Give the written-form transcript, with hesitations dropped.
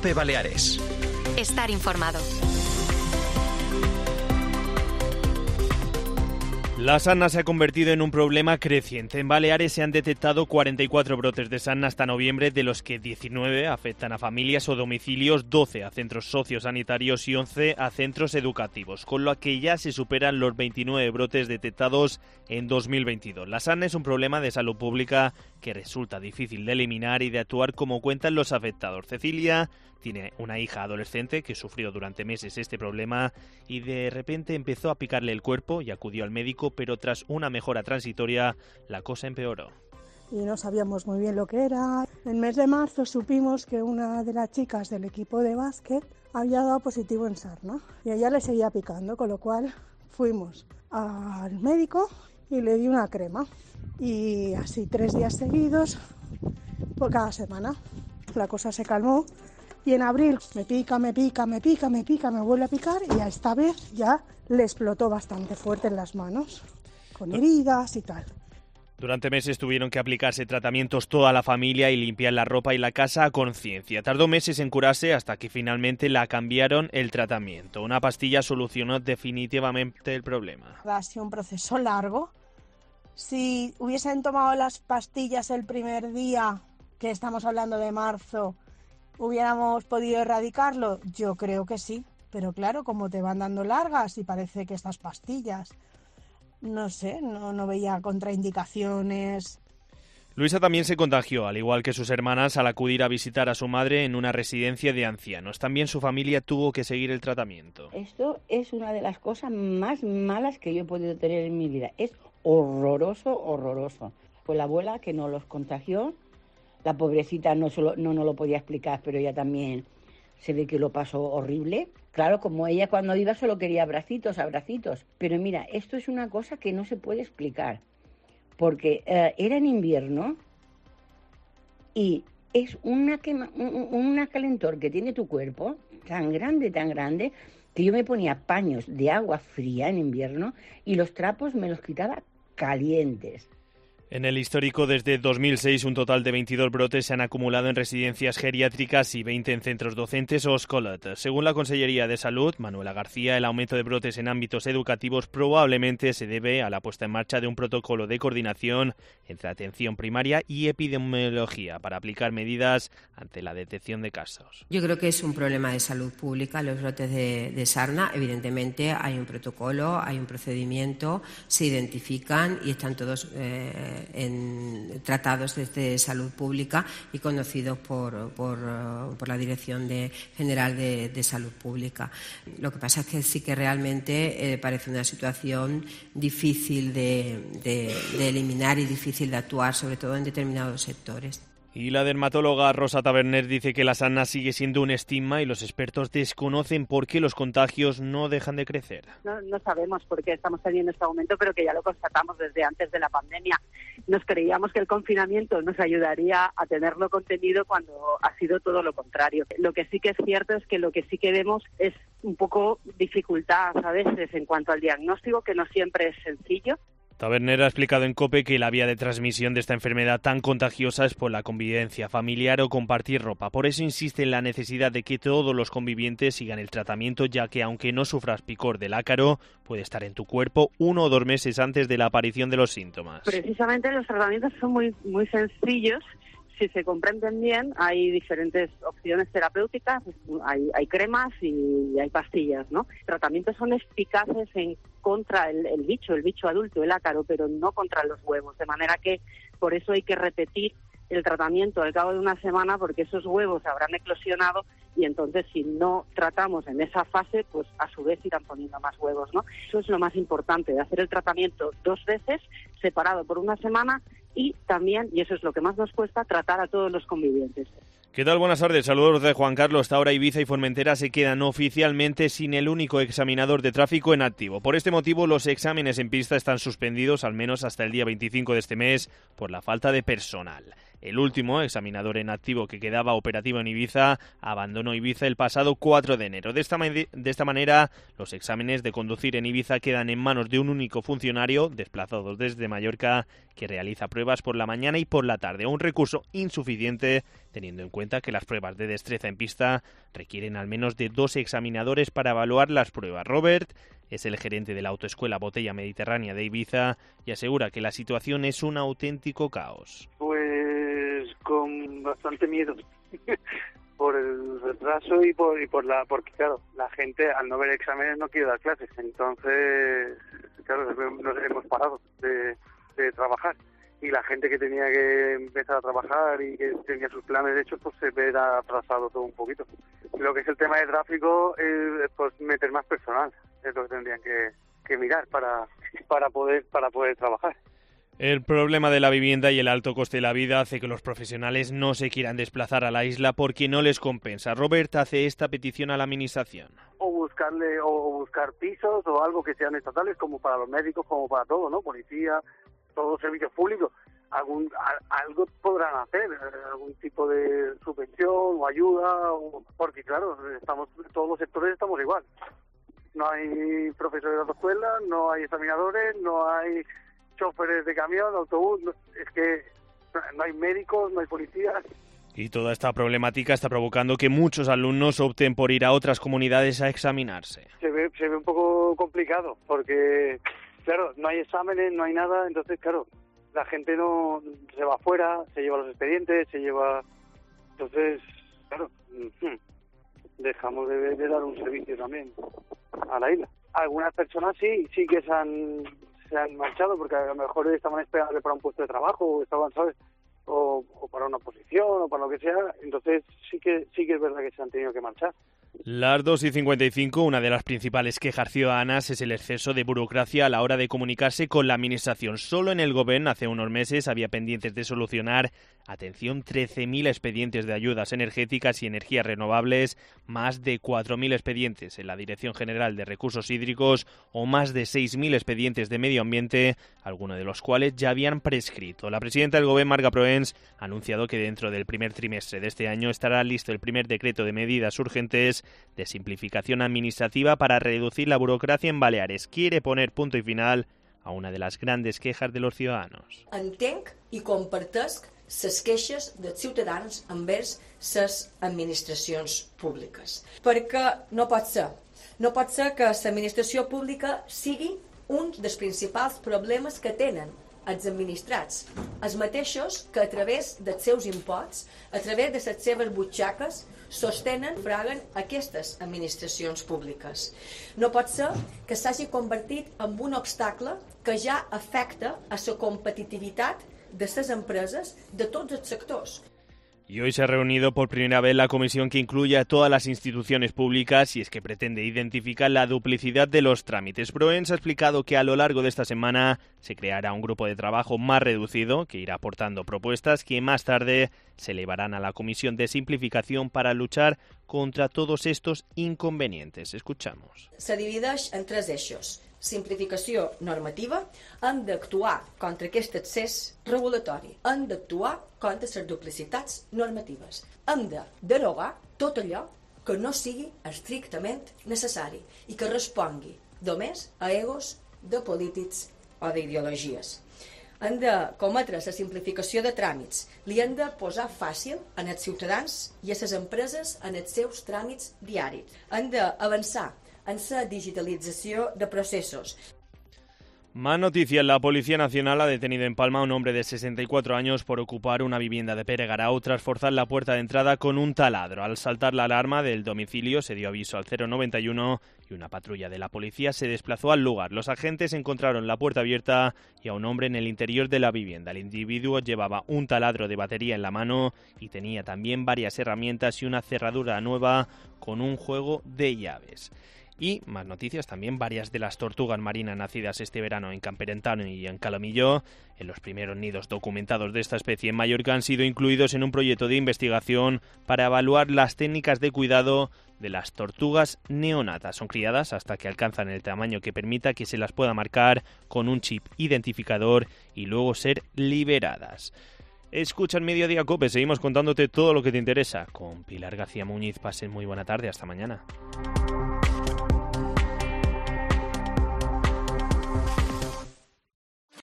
COPE Baleares. Estar informado. La sarna se ha convertido en un problema creciente. En Baleares se han detectado 44 brotes de sarna hasta noviembre, de los que 19 afectan a familias o domicilios, 12 a centros sociosanitarios y 11 a centros educativos, con lo que ya se superan los 29 brotes detectados en 2022. La sarna es un problema de salud pública que resulta difícil de eliminar y de actuar como cuentan los afectados. Cecilia tiene una hija adolescente que sufrió durante meses este problema y de repente empezó a picarle el cuerpo y acudió al médico, pero tras una mejora transitoria la cosa empeoró. Y no sabíamos muy bien lo que era. En el mes de marzo supimos que una de las chicas del equipo de básquet había dado positivo en sarna y a ella le seguía picando, con lo cual fuimos al médico y le di una crema. Y así 3 días seguidos, por cada semana. La cosa se calmó. Y en abril me pica, me vuelve a picar y a esta vez ya le explotó bastante fuerte en las manos, con heridas y tal. Durante meses tuvieron que aplicarse tratamientos toda la familia y limpiar la ropa y la casa a conciencia. Tardó meses en curarse hasta que finalmente la cambiaron el tratamiento. Una pastilla solucionó definitivamente el problema. Ha sido un proceso largo. Si hubiesen tomado las pastillas el primer día, que estamos hablando de marzo, ¿hubiéramos podido erradicarlo? Yo creo que sí, pero claro, como te van dando largas y parece que estas pastillas, no sé, no veía contraindicaciones. Luisa también se contagió, al igual que sus hermanas, al acudir a visitar a su madre en una residencia de ancianos. También su familia tuvo que seguir el tratamiento. Esto es una de las cosas más malas que yo he podido tener en mi vida. Es horroroso. Fue la abuela que nos los contagió. La pobrecita no lo podía explicar, pero ella también se ve que lo pasó horrible. Claro, como ella cuando iba solo quería abracitos. Pero mira, esto es una cosa que no se puede explicar. Porque era en invierno y es una calentor que tiene tu cuerpo tan grande, que yo me ponía paños de agua fría en invierno y los trapos me los quitaba calientes. En el histórico, desde 2006, un total de 22 brotes se han acumulado en residencias geriátricas y 20 en centros docentes o escolares. Según la Consellería de Salud, Manuela García, el aumento de brotes en ámbitos educativos probablemente se debe a la puesta en marcha de un protocolo de coordinación entre atención primaria y epidemiología para aplicar medidas ante la detección de casos. Yo creo que es un problema de salud pública los brotes de sarna. Evidentemente hay un protocolo, hay un procedimiento, se identifican y están todos tratados desde salud pública y conocidos por la Dirección General de Salud Pública. Lo que pasa es que sí que realmente parece una situación difícil de eliminar y difícil de actuar, sobre todo en determinados sectores. Y la dermatóloga Rosa Taberner dice que la sarna sigue siendo un estigma y los expertos desconocen por qué los contagios no dejan de crecer. No sabemos por qué estamos teniendo este aumento, pero que ya lo constatamos desde antes de la pandemia. Nos creíamos que el confinamiento nos ayudaría a tenerlo contenido cuando ha sido todo lo contrario. Lo que sí que es cierto es que lo que sí que vemos es un poco dificultad a veces en cuanto al diagnóstico, que no siempre es sencillo. Taberner ha explicado en COPE que la vía de transmisión de esta enfermedad tan contagiosa es por la convivencia familiar o compartir ropa. Por eso insiste en la necesidad de que todos los convivientes sigan el tratamiento, ya que aunque no sufras picor del ácaro, puede estar en tu cuerpo 1 o 2 meses antes de la aparición de los síntomas. Precisamente los tratamientos son muy sencillos. Si se comprenden bien, hay diferentes opciones terapéuticas, hay cremas y hay pastillas, ¿no? Los tratamientos son eficaces contra el bicho adulto, el ácaro, pero no contra los huevos, de manera que por eso hay que repetir el tratamiento al cabo de una semana, porque esos huevos habrán eclosionado y entonces si no tratamos en esa fase, pues a su vez irán poniendo más huevos, ¿no? Eso es lo más importante, de hacer el tratamiento 2 veces, separado por una semana, y también, y eso es lo que más nos cuesta, tratar a todos los convivientes. ¿Qué tal? Buenas tardes. Saludos de Juan Carlos. Hasta ahora Ibiza y Formentera se quedan oficialmente sin el único examinador de tráfico en activo. Por este motivo, los exámenes en pista están suspendidos al menos hasta el día 25 de este mes por la falta de personal. El último examinador en activo que quedaba operativo en Ibiza abandonó Ibiza el pasado 4 de enero. De esta manera, los exámenes de conducir en Ibiza quedan en manos de un único funcionario desplazado desde Mallorca que realiza pruebas por la mañana y por la tarde. Un recurso insuficiente teniendo en cuenta que las pruebas de destreza en pista requieren al menos de 2 examinadores para evaluar las pruebas. Robert es el gerente de la autoescuela Botella Mediterránea de Ibiza y asegura que la situación es un auténtico caos. Pues con bastante miedo por el retraso porque claro, la gente al no ver exámenes no quiere dar clases, entonces claro, nos hemos parado de trabajar y la gente que tenía que empezar a trabajar y que tenía sus planes hechos pues se ve atrasado todo un poquito. Lo que es el tema de tráfico es pues meter más personal, es lo que tendrían que mirar para poder trabajar. El problema de la vivienda y el alto coste de la vida hace que los profesionales no se quieran desplazar a la isla porque no les compensa. Robert hace esta petición a la administración. O buscar pisos o algo que sean estatales como para los médicos, como para todo, ¿no? Policía, todos los servicios públicos. Algo podrán hacer, algún tipo de subvención o ayuda, porque claro, todos los sectores estamos igual. No hay profesores de autoescuela, no hay examinadores, no hay choferes de camión, autobús, es que no hay médicos, no hay policías. Y toda esta problemática está provocando que muchos alumnos opten por ir a otras comunidades a examinarse. Se ve un poco complicado, porque claro, no hay exámenes, no hay nada, entonces claro, la gente no se va afuera, se lleva los expedientes, entonces claro, dejamos de dar un servicio también a la isla. Algunas personas sí que se han marchado porque a lo mejor estaban esperando para un puesto de trabajo o estaban, ¿sabes?, o para una posición o para lo que sea, entonces sí que es verdad que se han tenido que marchar. Las 2:55, una de las principales quejas ciudadanas es el exceso de burocracia a la hora de comunicarse con la administración. Solo en el Gobierno hace unos meses había pendientes de solucionar, atención, 13.000 expedientes de ayudas energéticas y energías renovables, más de 4.000 expedientes en la Dirección General de Recursos Hídricos o más de 6.000 expedientes de medio ambiente, algunos de los cuales ya habían prescrito. La presidenta del Gobierno, Marga Proens, ha anunciado que dentro del primer trimestre de este año estará listo el primer decreto de medidas urgentes de simplificación administrativa para reducir la burocracia en Baleares. Quiere poner punto y final a una de las grandes quejas de los ciudadanos. Entenc i compartesc les queixes dels ciutadans envers les administracions públiques. Perquè no pot ser que l'administració pública sigui un dels principals problemes que tenen els administrats, els mateixos que a través dels seus imposts, a través de les seves butxaques, sostenen, fraguen aquestes administracions públiques. No pot ser que s'hagi convertit en un obstacle que ja afecta a la competitivitat de les empreses de tots els sectors. Y hoy se ha reunido por primera vez la comisión que incluye a todas las instituciones públicas y es que pretende identificar la duplicidad de los trámites. Proens ha explicado que a lo largo de esta semana se creará un grupo de trabajo más reducido que irá aportando propuestas que más tarde se elevarán a la Comisión de Simplificación para luchar contra todos estos inconvenientes. Escuchamos. Se divideix en 3 eixos. Simplificació normativa, hem d'actuar contra aquest excés regulatori, hem d'actuar contra les duplicitats normatives, hem de derogar tot allò que no sigui estrictament necessari i que respongui només a egos de polítics o d'ideologies. Hem de cometre la simplificació de tràmits, li hem de posar fàcil a els ciutadans i a les empreses en els seus tràmits diaris. Hem d'avançar en la digitalització de procesos. Más noticias. La Policía Nacional ha detenido en Palma a un hombre de 64 años por ocupar una vivienda de Peregarau tras forzar la puerta de entrada con un taladro. Al saltar la alarma del domicilio se dio aviso al 091 y una patrulla de la policía se desplazó al lugar. Los agentes encontraron la puerta abierta y a un hombre en el interior de la vivienda. El individuo llevaba un taladro de batería en la mano y tenía también varias herramientas y una cerradura nueva con un juego de llaves. Y más noticias también, varias de las tortugas marinas nacidas este verano en Camperentano y en Calomillo, en los primeros nidos documentados de esta especie en Mallorca, han sido incluidos en un proyecto de investigación para evaluar las técnicas de cuidado de las tortugas neonatas. Son criadas hasta que alcanzan el tamaño que permita que se las pueda marcar con un chip identificador y luego ser liberadas. Escucha en Mediodía COPE, seguimos contándote todo lo que te interesa. Con Pilar García Muñiz, pasen muy buena tarde, hasta mañana.